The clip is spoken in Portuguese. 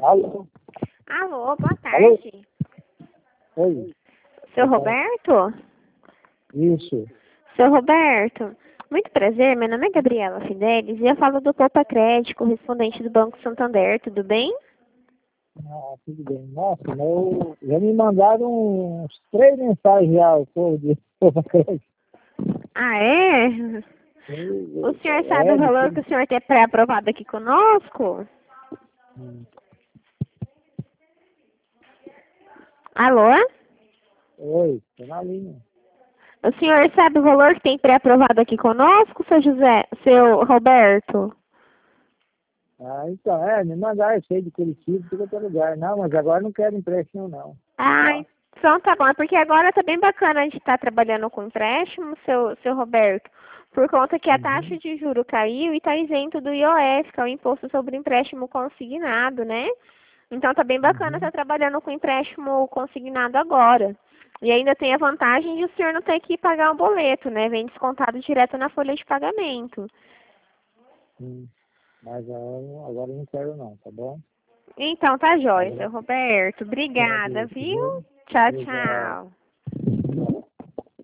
Alô? Alô, boa Alô? tarde. Oi. Seu Boa tarde. Roberto? Isso. Seu Roberto, muito prazer, meu nome é Gabriela Fidelis e eu falo do Poupa Crédito, correspondente do Banco Santander, tudo bem? Ah, tudo bem. Nossa, já me mandaram uns 3 mensagens já, o povo de Poupa Crédito. Ah, é? O senhor sabe o De valor que tudo. o senhor tem pré-aprovado aqui conosco? Hum. Alô? Oi, tô na linha. O senhor sabe o valor que tem pré-aprovado aqui conosco, seu Roberto? Ah, então, me mandaram isso aí de Curitiba, de outro lugar. Não, mas agora não quero empréstimo, não. Ah, então tá bom. É porque agora tá bem bacana a gente estar trabalhando com empréstimo, seu Roberto, por conta que a taxa Uhum. de juro caiu e está isento do IOF, que é o Imposto sobre Empréstimo Consignado, né? Então tá bem bacana estar Uhum. trabalhando com empréstimo consignado agora. E ainda tem a vantagem de o senhor não ter que pagar um boleto, né? Vem descontado direto na folha de pagamento. Hum. Mas agora eu não quero, não, tá bom? Então tá Tá jóia, bom? seu Roberto. Obrigada, Agradeço, viu? viu? Tchau, Obrigado. tchau.